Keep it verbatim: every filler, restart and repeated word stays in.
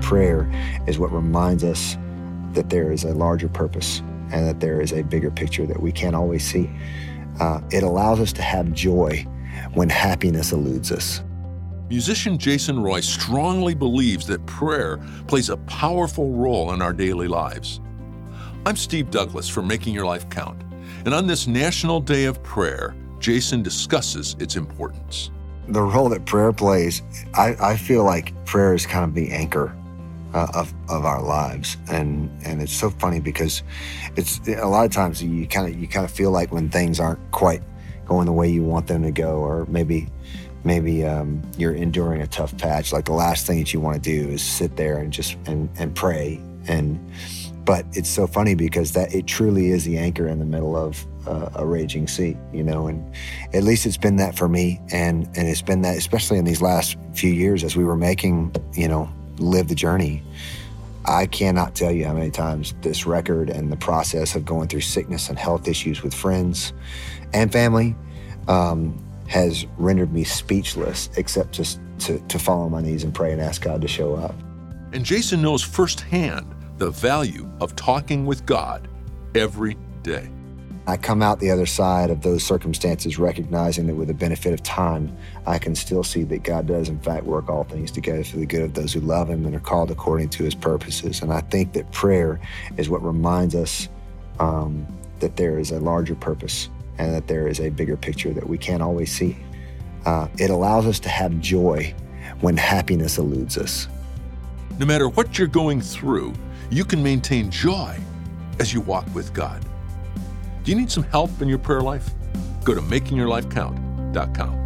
prayer is what reminds us that there is a larger purpose and that there is a bigger picture that we can't always see. Uh, it allows us to have joy when happiness eludes us. Musician Jason Roy strongly believes that prayer plays a powerful role in our daily lives. I'm Steve Douglas for Making Your Life Count, and on this National Day of Prayer, Jason discusses its importance. The role that prayer plays, I, I feel like prayer is kind of the anchor uh, of, of our lives. And, and it's so funny because it's a lot of times you kind of you kind of feel like when things aren't quite going the way you want them to go, or maybe maybe um, you're enduring a tough patch, like the last thing that you want to do is sit there and just and, and pray. And but it's so funny because that it truly is the anchor in the middle of uh, a raging sea, you know, and at least it's been that for me. And, and it's been that, especially in these last few years as we were making, you know, Live the Journey. I cannot tell you how many times this record and the process of going through sickness and health issues with friends and family um, has rendered me speechless, except just to, to fall on my knees and pray and ask God to show up. And Jason knows firsthand the value of talking with God every day. I come out the other side of those circumstances recognizing that with the benefit of time, I can still see that God does in fact work all things together for the good of those who love him and are called according to his purposes. And I think that prayer is what reminds us um, that there is a larger purpose and that there is a bigger picture that we can't always see. Uh, it allows us to have joy when happiness eludes us. No matter what you're going through, you can maintain joy as you walk with God. Do you need some help in your prayer life? Go to making your life count dot com.